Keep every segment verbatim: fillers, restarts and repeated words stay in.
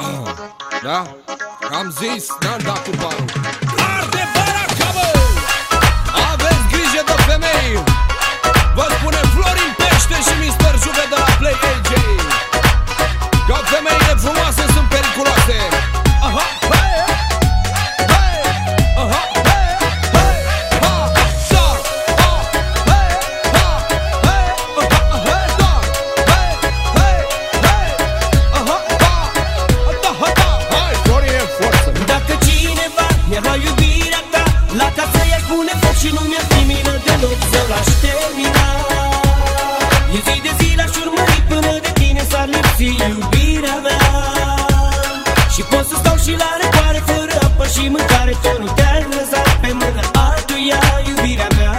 Da? Am zis, n-am dat cu banul. Arde baraca, bă! Aveți grijă de femei! Vă spune Florin Pește și mister Juve de la Play A J, că femeile frumoase sunt periculoase. Aha, hei, hei, aha, hei, hei, ha, da, ha, hei, ha, hei, aha, hei, da, hei, hei, hei, aha, da, da, da, hai, Florin e forță. Dacă cineva mi-a iubirea ta, la casă i-ar pune foc și nu mi-ar fi milă deloc să l-aș termina. E zi de zi l-aș urmări până de tine s-ar lipsi iubirea mea. Și pot să stau și la răcoare fără apă și mâncare, tot nu te-ar lăsa pe mâna altuia iubirea mea.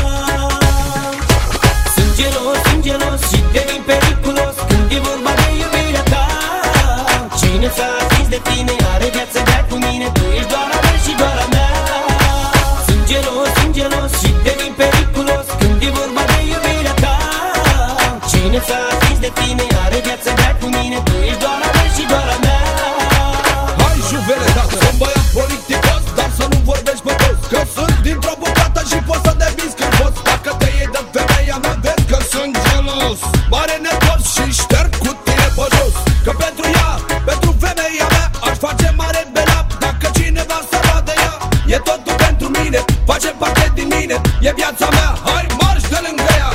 Sunt gelos, sunt gelos și devin periculos când e vorba de iubirea ta. Cine s-a atins de tine are viață de cu mine, tu ești doar a mea și doar a mea. Sunt gelos, sunt gelos și devin periculos când e vorba de iubirea ta. Cine s-a atins de tine are viață de cu mine, tu ești doar a mea și doar a mea. Hai, Juvele, dacă sunt băiat politicos, dar să nu vorbești pe toți, că sunt dintr-o bucată și poți să devinzi când poți. Dacă te iei de femeia mea, vezi că sunt gelos, mare nervos și șterg cu tine pe jos. Că pentru ea, pentru femeia mea, aș face mare belap. Dacă cineva să vadă ea, e totul pentru mine, face parte din mine, e viața mea. Hai, marș de lângă ea.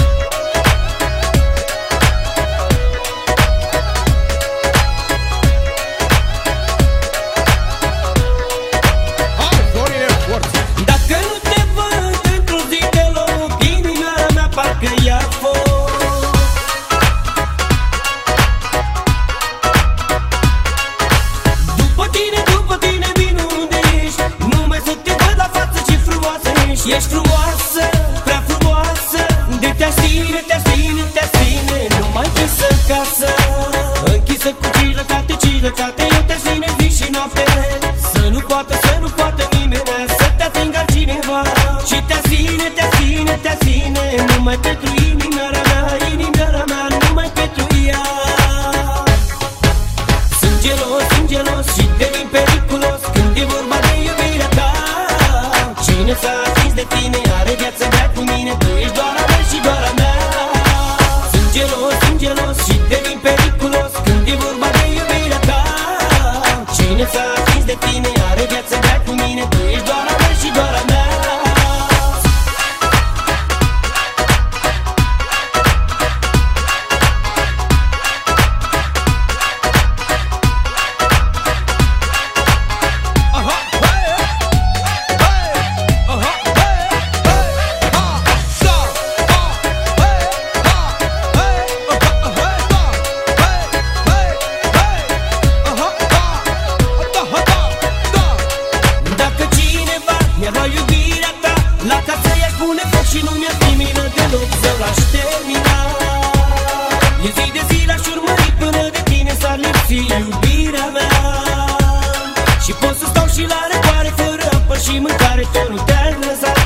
Hai, Florin e forță. Dacă nu te văd într-o zi deloc, inima mea parcă ia foc. După tine, după tine vin unde ești, numai să te văd la față ce frumoasă ești. Ești frumoasă, prea frumoasă, de te-aș ține, te-aș ține, te-aș ține, nu mai trebuie să casă. Închisă cu cilăcate, cilăcate, eu te-aș ține zi și noapte. Să nu poată, să nu poată nimeni să te atingă altcineva. Și te-aș ține, te-aș ține, te-aș ține, numai pentru inimioara mea, inimioara mea, numai pentru ea. Sunt gelos, sunt gelos și devin periculos când e vorba de iubirea ta. Cine s-a atins de tine are viață de cu mine, tu ești doar a mea și doar a mea. Sunt gelos, sunt gelos și devin periculos când e vorba de iubirea ta. Cine s-a atins de tine are viață de cu mine, tu ești doar a mea și doar a mea. Aha, hei, hei, aha, hei, hei, ha, da, ha, hei, ha, hei, aha, hei, da, hei, hei, hei, aha, da, da, da, da. Dacă cineva mi-ar lua iubirea ta, la casă i-aș pune foc și nu mi-ar fi milă deloc să l-aș termina. E zi de zi l-aș urmări până de tine s-ar lipsi iubirea mea. Și pot să stau și la răcoare fără apă și mâncare, tot nu te-ar lăsa